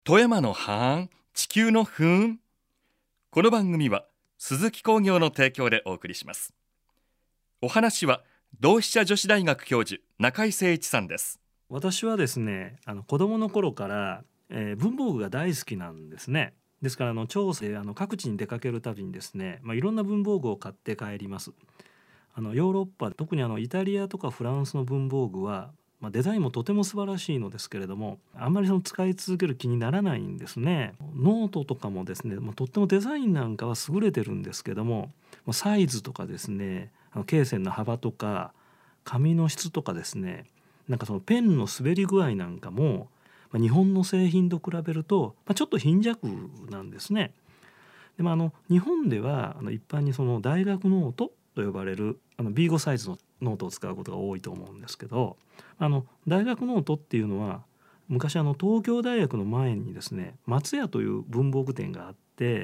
富山のハーン、地球のふーん。この番組は鈴木工業の提供でお送りします。お話は同志社女子大学教授中井誠一さんです。 私はですね、子供の頃から、文房具が大好きなんですね。ですから調査で各地に出かけるたびにですね、いろんな文房具を買って帰ります。ヨーロッパ、特にイタリアとかフランスの文房具は、デザインもとても素晴らしいのですけれども、あんまり使い続ける気にならないんですね。ノートとかもですね、とってもデザインなんかは優れてるんですけども、サイズとかですね、罫線の幅とか紙の質とかですね、ペンの滑り具合なんかも、日本の製品と比べると、ちょっと貧弱なんですね。でも日本では一般に大学ノートと呼ばれるB5 サイズのノートを使うことが多いと思うんですけど、大学ノートっていうのは昔東京大学の前にですね、松屋という文房具店があって、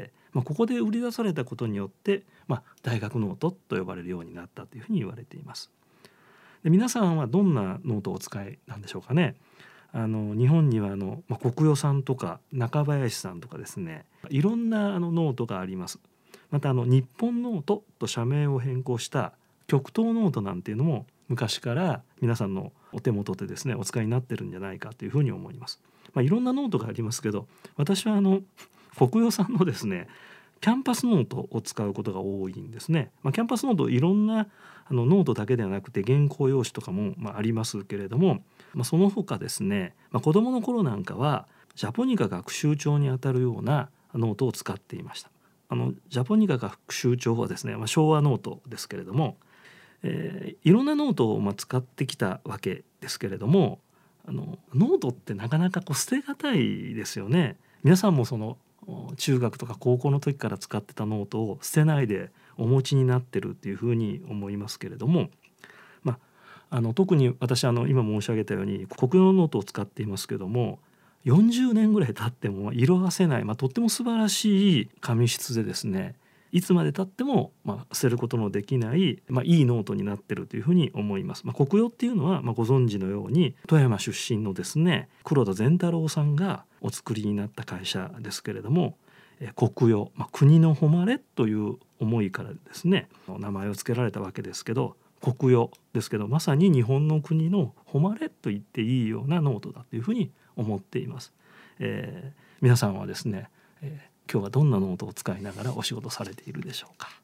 ここで売り出されたことによって、大学ノートと呼ばれるようになったというふうに言われています。で、皆さんはどんなノートをお使いなんでしょうかね。日本には国与さんとか中林さんとかですね、いろんなノートがあります。また日本ノートと社名を変更した極東ノートなんていうのも昔から皆さんのお手元でですねお使いになってるんじゃないかというふうに思います。いろんなノートがありますけど、私は国与さんのですねキャンパスノートを使うことが多いんですね。キャンパスノート、いろんなノートだけではなくて原稿用紙とかもありますけれども、その他ですね、子どもの頃なんかはジャポニカ学習帳にあたるようなノートを使っていました。ジャポニカ学習帳はですね、昭和ノートですけれども、いろんなノートを使ってきたわけですけれども、ノートってなかなか捨てがたいですよね。皆さんも中学とか高校の時から使ってたノートを捨てないでお持ちになってるっていうふうに思いますけれども、特に私今申し上げたように国用ノートを使っていますけども、40年ぐらい経っても色あせない、とっても素晴らしい紙質でですね、いつまで経っても捨てることのできない、いいノートになってるというふうに思います。国用っていうのはご存知のように富山出身のですね黒田善太郎さんがお作りになった会社ですけれども、国用、国の誉れという思いからですね名前を付けられたわけですけど、国用ですけどまさに日本の国の誉れと言っていいようなノートだというふうに思っています。皆さんはですね、今日はどんなノートを使いながらお仕事されているでしょうか。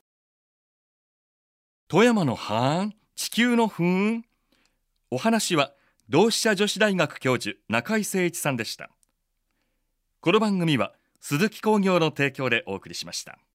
富山のハーン、地球のふーん。お話は同志社女子大学教授中井誠一さんでした。この番組は鈴木工業の提供でお送りしました。